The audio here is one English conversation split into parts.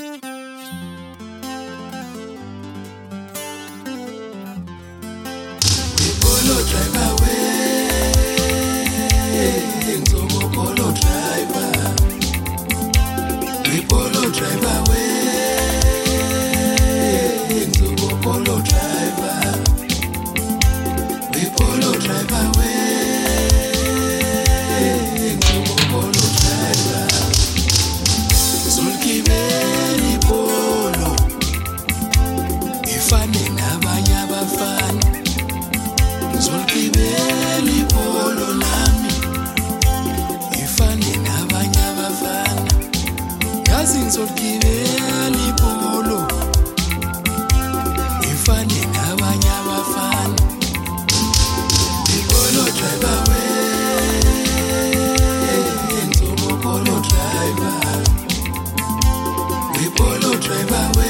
Polo driver we, Nzomo polo driver. We polo driver we, Nzomo polo driver. We polo driver we, Nzomo polo driver. Zulkiveli polo, ifane nabanye abafana. Zulkiveli polo lami, ifane nabanye abafana. Yazi ngizolgibeli polo, ifane nabanye abafana. Polo driver we, Nzomo polo driver. We polo driver we,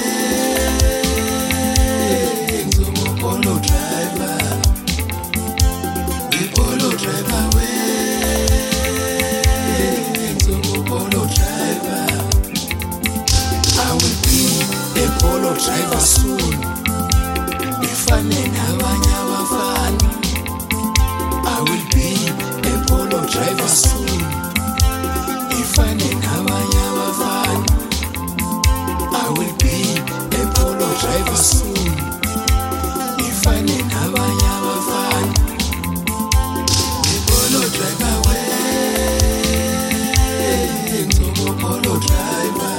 Nzomo polo driver. We polo driver we, Nzomo polo driver. I will be a polo driver soon. Ifane nabanye abafana. I will be a polo driver soon. Ifane nabanye abafana. I will be a polo driver soon. Ifane nabanye abafana. We polo driver we, Nzomo polo driver.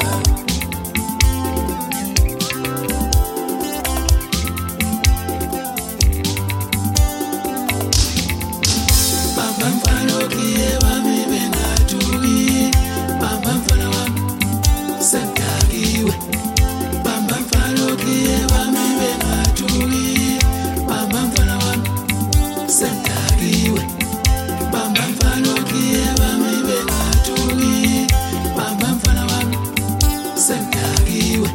Bamba mfana okiye wami bengaduki. Bamba mfana wami sendakiwe. Bamba mfana okiye wami bengaduki. Bamba mfana wami sendakiwe. Bamba mfana okiye wami bengaduki. Bamba mfana wami sendakiwe.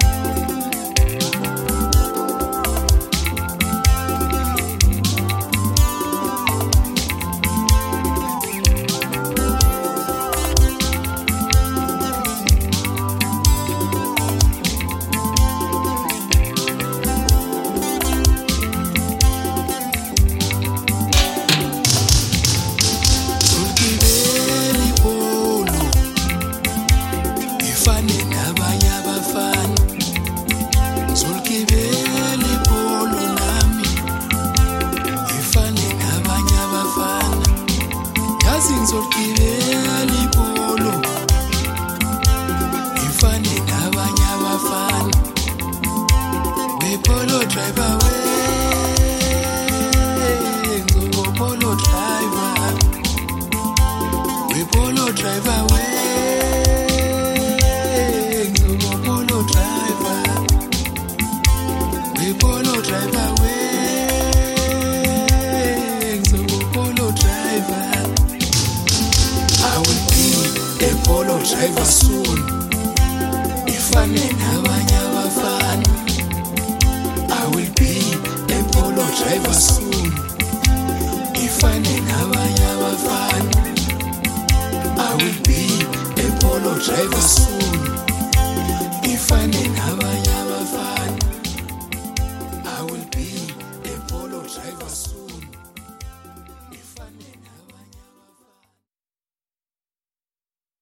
Zulkiveli polo, ifane nabanye abafana. Zulkiveli polo lami, ifane nabanye abafana. Yazi ngizolgibeli polo, ifane nabanye abafana. We polo driver we, Nzomo polo driver. We polo driver we, Nzomo polo driver. We polo driver we, Nzomo polo driver. I will be a polo driver soon. Ifane nabanye abafana. I will be a polo driver soon. Ifane nabanye abafana. I will be a polo driver soon. Ifane nabanye